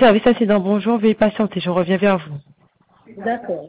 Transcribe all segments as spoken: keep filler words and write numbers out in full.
service incident, bonjour, veuillez patienter, je reviens vers vous. D'accord.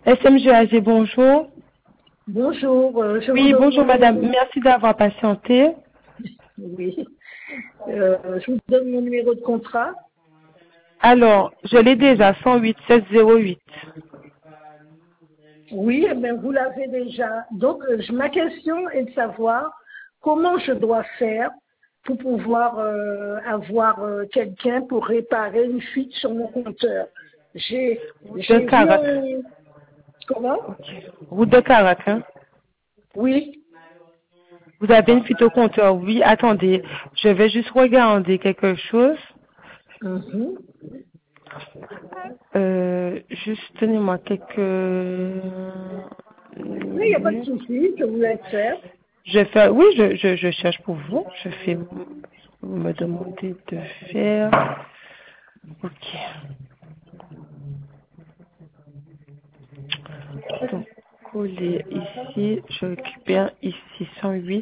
S M G A G, bonjour. Bonjour, euh, je Oui, vous bonjour donne madame. mon... Merci d'avoir patienté. Oui. Euh, je vous donne mon numéro de contrat. Alors, je l'ai déjà, cent huit seize zéro huit. Oui, eh bien, vous l'avez déjà. Donc, euh, je- ma question est de savoir comment je dois faire pour pouvoir euh, avoir euh, quelqu'un pour réparer une fuite sur mon compteur. J'ai Route de j'ai vu Carac. un... Comment? Route de Carac, hein. Oui. Vous avez une fuite au compteur? Oui, attendez. Je vais juste regarder quelque chose. Mhm. Euh, juste donnez-moi quelques Oui, il n'y a pas de minutes. souci, je vous laisse faire. Je fais, oui, je, je, je cherche pour vous. Je fais, vous me demandez de faire. Ok. Donc, coller ici, je récupère ici cent huit.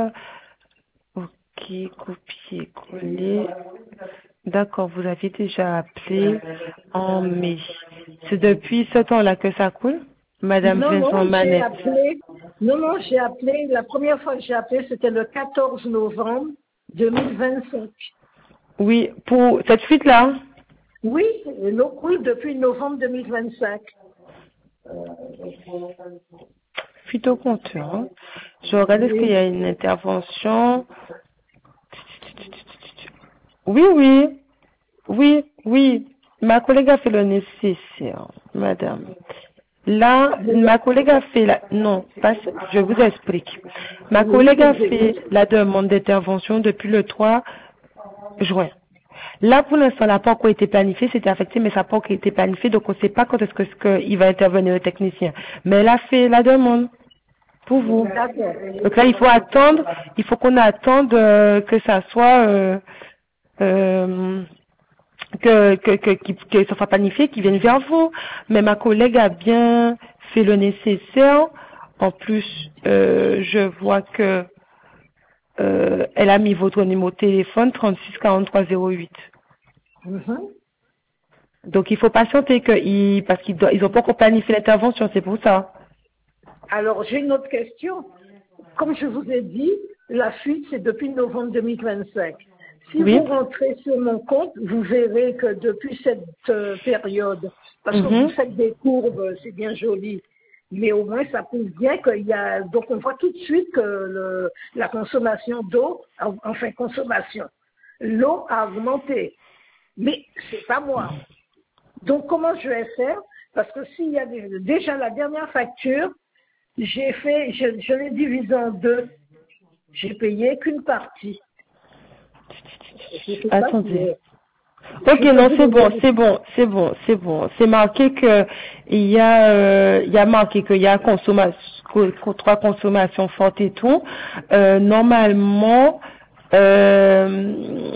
Ok, copier, coller. D'accord, vous avez déjà appelé en mai. C'est depuis ce temps-là que ça coule, Madame Non, Vincent non, j'ai Manette. appelé. Non, non, j'ai appelé. La première fois que j'ai appelé, c'était le quatorze novembre deux mille vingt-cinq. Oui, pour cette fuite-là, Oui, l'eau coule depuis novembre deux mille vingt-cinq. fuite au compteur. Hein. Je regarde est-ce qu'il y Oui. a une intervention. Oui, oui, oui, oui. Ma collègue a fait le nécessaire, madame. Là, ma collègue a fait la... Non, pas... je vous explique. Ma Oui, collègue je a vous fait écoute. la demande d'intervention depuis le trois juin. Là, pour l'instant, ça n'a pas encore été planifié, c'était affecté, mais ça n'a pas encore été planifié, donc on ne sait pas quand est-ce que, ce que il va intervenir le technicien. Mais elle a fait la demande pour vous. D'accord. Donc là, il faut attendre, il faut qu'on attende euh, que ça soit... Euh, euh, que, que, que, qu'il- que ça soit planifié, qu'ils viennent vers vous. Mais ma collègue a bien fait le nécessaire. En plus, euh, je vois que euh, elle a mis votre numéro de téléphone trente-six quarante-trois zéro huit. Mhm. Donc il faut patienter que ils, parce qu'ils doivent- ils ont pas encore planifié l'intervention, c'est pour ça. Alors, j'ai une autre question. Comme je vous ai dit, la fuite, c'est depuis novembre deux mille vingt-cinq. Si Oui. vous rentrez sur mon compte, vous verrez que depuis cette euh, période, parce que vous Mhm. faites des courbes, c'est bien joli, mais au moins ça prouve bien qu'il y a... Donc on voit tout de suite que le- la consommation d'eau, en- enfin consommation, l'eau a augmenté. Mais c'est pas moi. Donc comment je vais faire? Parce que s'il y a des- déjà la dernière facture, j'ai fait, je, je l'ai divisé en deux. J'ai payé qu'une partie. Je ne sais pas si Attendez. euh, Ok, je peux non, vous c'est bon, donner. c'est bon, c'est bon, c'est bon. C'est marqué que il y a, euh, il y a marqué qu'il y a consommation, trois consommations fortes et tout. Euh, normalement, euh,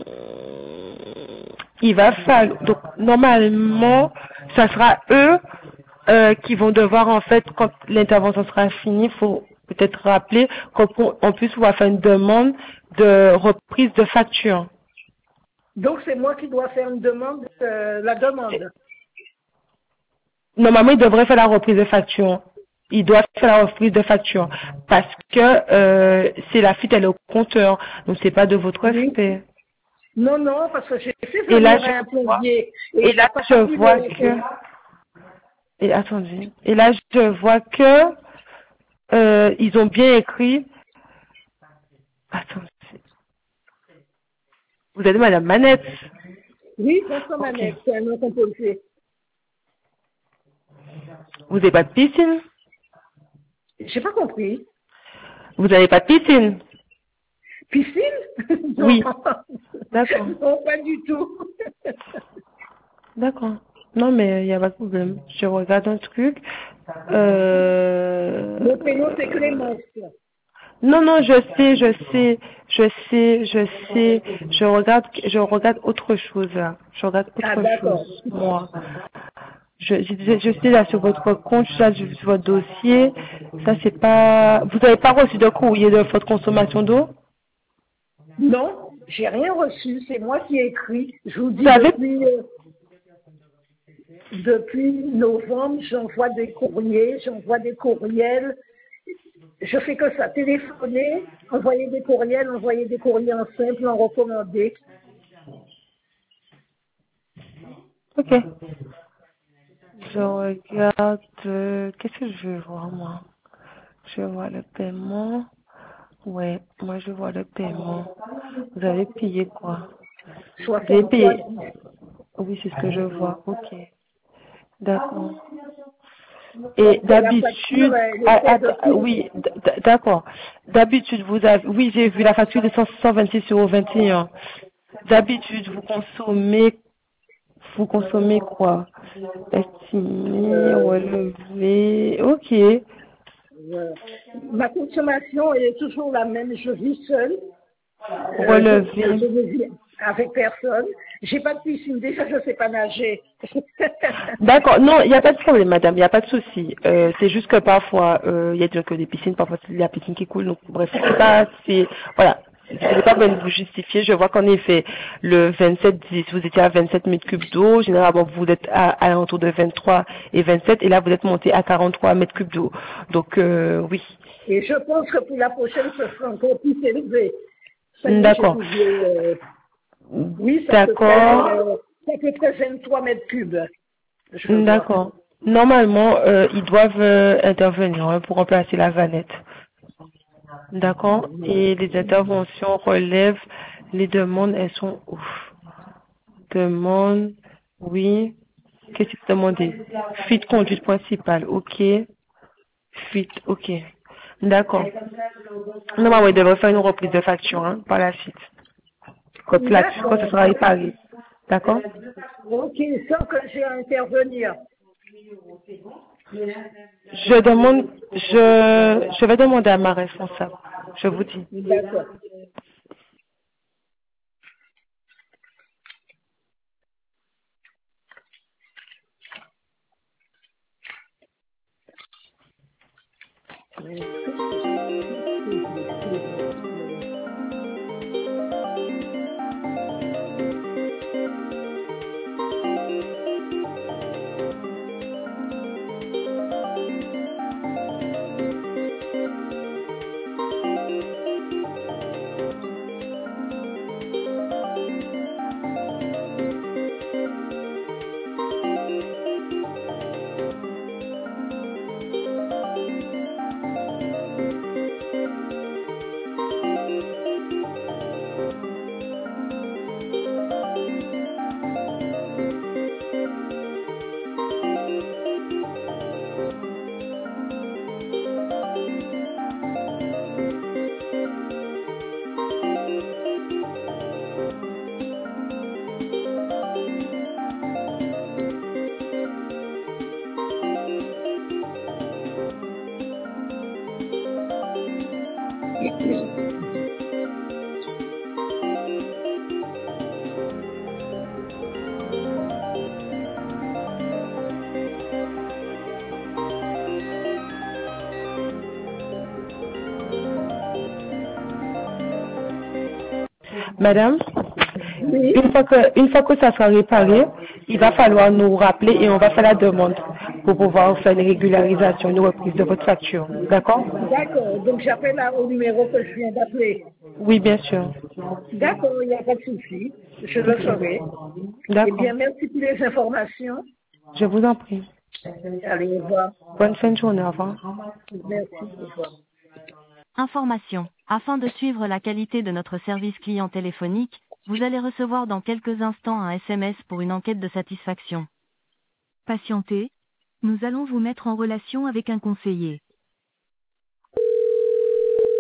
il va falloir, donc normalement, ça sera eux euh, qui vont devoir en fait, quand l'intervention sera finie, il faut peut-être rappeler qu'on on puisse pouvoir faire une demande de reprise de facture. Donc c'est moi qui dois faire une demande, euh, la demande. Normalement, il devrait faire la reprise de facture. Il doit faire la reprise de facture. Parce que euh, c'est la fuite, elle est au compteur. Donc, c'est pas de votre Oui. fait. Non, non, parce que j'ai fait Et là, venir je un vois, plombier et et il n'a là, pas je vu vois le... que, et attendez, et là, je vois que, euh, ils ont bien écrit, attendez, vous êtes Madame Manette. Oui, François Ok. Manette, c'est un nom composé. Vous n'avez pas de piscine? J'ai pas compris. Vous n'avez pas de piscine? Piscine? Non. Oui. D'accord. Non, pas du tout. D'accord. Non, mais il n'y a pas de problème. Je regarde un truc. Euh... Mon prénom c'est Clémence. Non, non, je sais, je sais, je sais, je sais. Je regarde, je regarde autre chose là. Je regarde Ah autre d'accord. chose, moi. Je, je, je sais là sur votre compte, là sur votre dossier. Ça c'est pas. Vous n'avez pas reçu de courrier de votre consommation d'eau? Non, j'ai rien reçu, c'est moi qui ai écrit. Je vous Vous dis savez, depuis... euh, depuis novembre, j'envoie des courriers, j'envoie des courriels. Je fais que ça, téléphoner, envoyer des courriels, envoyer des courriers en simple, en recommandé. Ok. Je regarde. euh, Qu'est-ce que je veux voir, moi? Je vois le paiement. Ouais, moi je vois le paiement. Vous avez payé quoi? Vous avez soixante-trois payé. dix. Oui, c'est ce que je vois. Ok. D'accord. Et Et la facture, d'habitude, elle ah, était de att- oui, d- d- d'accord. D'habitude, vous avez, oui, j'ai vu la facture de cent vingt-six euros vingt et un. D'habitude, vous consommez, vous consommez quoi? Estimé, euh, relevé, ok. euh, ma consommation est toujours la même, je vis seule. Euh, je, Relevé. je ne vis avec personne. J'ai pas de piscine, déjà je sais pas nager. D'accord, non, il n'y a pas de problème, madame, il n'y a pas de souci. Euh, c'est juste que parfois, euh, il y a donc des piscines, parfois c'est la piscine qui coule, donc bref, c'est pas, c'est, voilà, je n'ai pas besoin de vous justifier. Je vois qu'en effet, le vingt-sept dix, vous étiez à vingt-sept mètres cubes d'eau, généralement vous êtes à, à l'entour de vingt-trois et vingt-sept, et là vous êtes monté à quarante-trois mètres cubes d'eau. Donc, euh, oui. Et je pense que pour la prochaine, ce sera encore plus élevé. Ça y est, j'ai D'accord. trouvé, euh, oui, ça peut faire, D'accord. euh, ça peut faire vingt-trois mètres cubes, je vois. D'accord. Normalement, euh, ils doivent euh, intervenir hein, pour remplacer la vanette. D'accord. Et les interventions relèvent les demandes, elles sont ouf. Demande, oui. Qu'est-ce que vous demandez? Fuite conduite principale, ok. Fuite, ok. D'accord. Normalement, il devrait faire une reprise de facture hein, par la suite. Quand, la, quand ce D'accord. sera réparé. D'accord. Ok, sans que j'ai à intervenir. Je demande, je, je vais demander à ma responsable. Je vous dis. D'accord. Mais est-ce que c'est possible que je le fais maintenant? Madame, Oui. une fois que, une fois que ça sera réparé, il va falloir nous rappeler et on va faire la demande pour pouvoir faire une régularisation, une reprise de votre facture. D'accord? D'accord. Donc j'appelle là au numéro que je viens d'appeler. Oui, bien sûr. D'accord, il n'y a pas de souci. Je le ferai. Ok. Eh D'accord. bien, merci pour les informations. Je vous en prie. Allez, au revoir. Bonne fin de journée. Au revoir. Merci, au revoir. Information. Afin de suivre la qualité de notre service client téléphonique, vous allez recevoir dans quelques instants un S M S pour une enquête de satisfaction. Patientez. Nous allons vous mettre en relation avec un conseiller.